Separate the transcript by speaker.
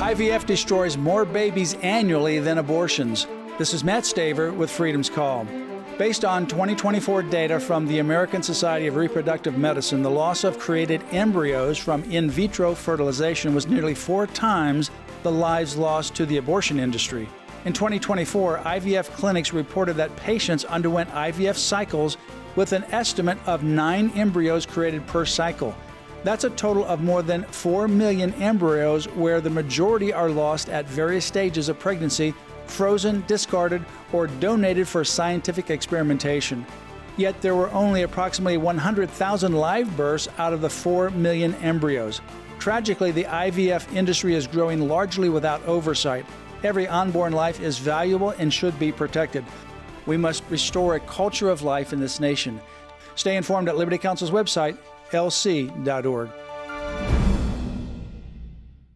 Speaker 1: IVF destroys more babies annually than abortions. This is Matt Staver with Freedom's Call. Based on 2024 data from the American Society of Reproductive Medicine, the loss of created embryos from in vitro fertilization was nearly 4 times the lives lost to the abortion industry. In 2024, IVF clinics reported that patients underwent IVF cycles with an estimate of 9 embryos created per cycle. That's a total of more than 4 million embryos, where the majority are lost at various stages of pregnancy, frozen, discarded, or donated for scientific experimentation. Yet there were only approximately 100,000 live births out of the 4 million embryos. Tragically, the IVF industry is growing largely without oversight. Every unborn life is valuable and should be protected. We must restore a culture of life in this nation. Stay informed at Liberty Counsel's website, lc.org.